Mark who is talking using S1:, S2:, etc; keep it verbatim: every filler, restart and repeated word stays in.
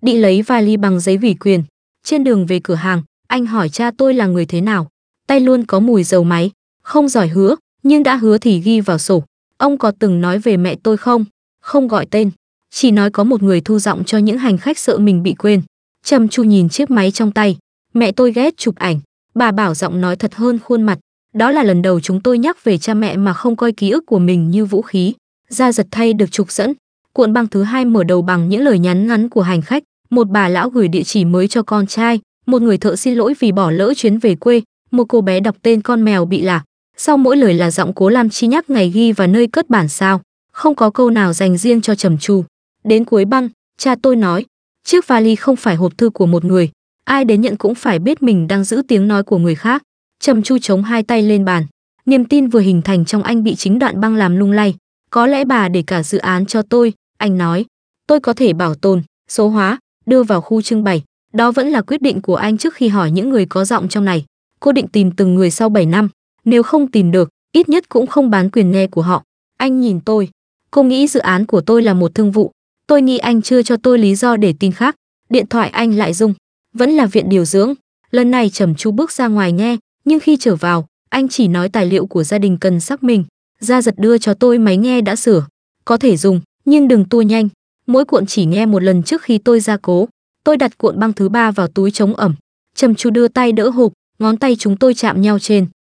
S1: đi lấy vali bằng giấy ủy quyền. Trên đường về cửa hàng, anh hỏi cha tôi là người thế nào. Tay luôn có mùi dầu máy, không giỏi hứa, nhưng đã hứa thì ghi vào sổ. Ông có từng nói về mẹ tôi không? Không gọi tên, chỉ nói có một người thu giọng cho những hành khách sợ mình bị quên. Trầm Chu nhìn chiếc máy trong tay. Mẹ tôi ghét chụp ảnh, bà bảo giọng nói thật hơn khuôn mặt. Đó là lần đầu chúng tôi nhắc về cha mẹ mà không coi ký ức của mình như vũ khí. Gia Giật thay được trục dẫn. Cuộn băng thứ hai mở đầu bằng những lời nhắn ngắn của hành khách. Một bà lão gửi địa chỉ mới cho con trai, một người thợ xin lỗi vì bỏ lỡ chuyến về quê, một cô bé đọc tên con mèo bị lạc. Sau mỗi lời là giọng Cố Lam Chi nhắc ngày ghi và nơi cất bản sao. Không có câu nào dành riêng cho Trầm Chu. Đến cuối băng, cha tôi nói, chiếc vali không phải hộp thư của một người, ai đến nhận cũng phải biết mình đang giữ tiếng nói của người khác. Trầm Chu chống hai tay lên bàn, niềm tin vừa hình thành trong anh bị chính đoạn băng làm lung lay. Có lẽ bà để cả dự án cho tôi, anh nói. Tôi có thể bảo tồn, số hóa, đưa vào khu trưng bày. Đó vẫn là quyết định của anh trước khi hỏi những người có giọng trong này. Cô định tìm từng người sau bảy năm. Nếu không tìm được, ít nhất cũng không bán quyền nghe của họ. Anh nhìn tôi. Cô nghĩ dự án của tôi là một thương vụ. Tôi nghĩ anh chưa cho tôi lý do để tin khác. Điện thoại anh lại rung. Vẫn là viện điều dưỡng. Lần này Trầm Chu bước ra ngoài nghe, nhưng khi trở vào, anh chỉ nói tài liệu của gia đình cần xác minh. Gia Giật đưa cho tôi máy nghe đã sửa. Có thể dùng, nhưng đừng tua nhanh. Mỗi cuộn chỉ nghe một lần trước khi tôi gia cố. Tôi đặt cuộn băng thứ ba vào túi chống ẩm. Trầm Chu đưa tay đỡ hộp, ngón tay chúng tôi chạm nhau trên.